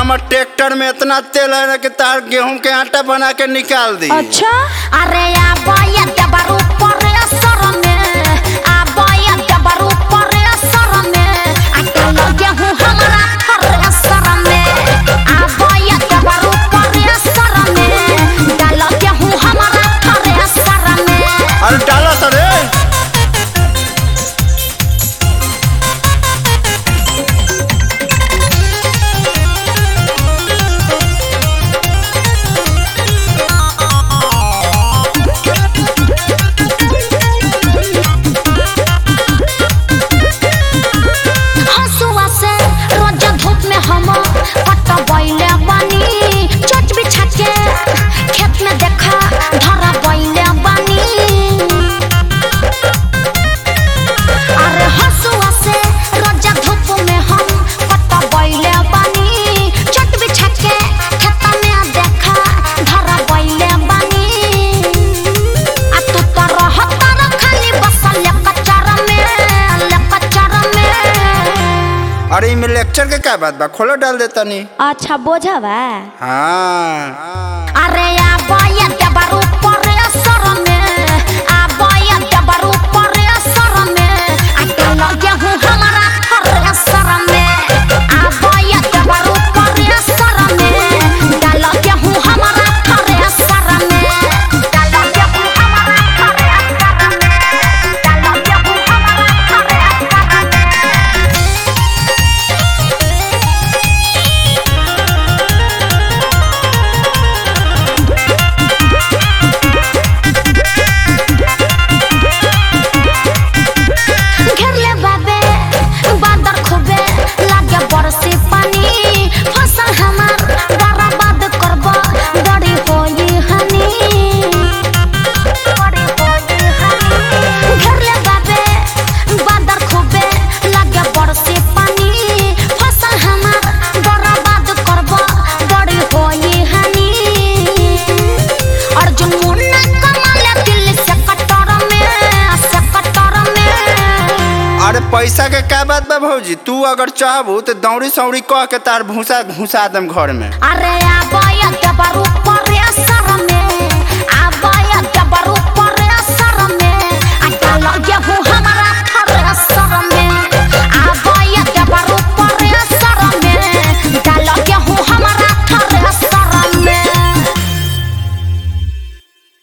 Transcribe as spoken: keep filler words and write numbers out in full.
हमार ट्रैक्टर में इतना तेल है ना कि तार गेहूं के आटा बना के निकाल दी। अच्छा अरे आबोया देबरू परे असर में आबोया देबरू परे असर में आटा लगे हूं हमरा हर असर में आबोया देबरू परे असर में डाल के हूं हमरा हर असर में। अरे डाला सरे अरे इमें लेक्चर के क्या बात बा खोलो डाल देता नहीं। अच्छा बोझा बा हाँ अरे आबोया देबरू परे असर में आबोया देबरू परे असर में आटा लगे हूं हमरा हर असर में आबोया देबरू परे असर में डाल के हूं हमरा हर असर में डाल के हूं हमरा हर असर में डाल के हूं हमरा हर असर में। अरे पैसा के क्या बात बा भौजी तू अगर चाहबू तो दौड़ी सौड़ी कह के तार भूसा घुसा दम घर में। अरे आबोया देबरू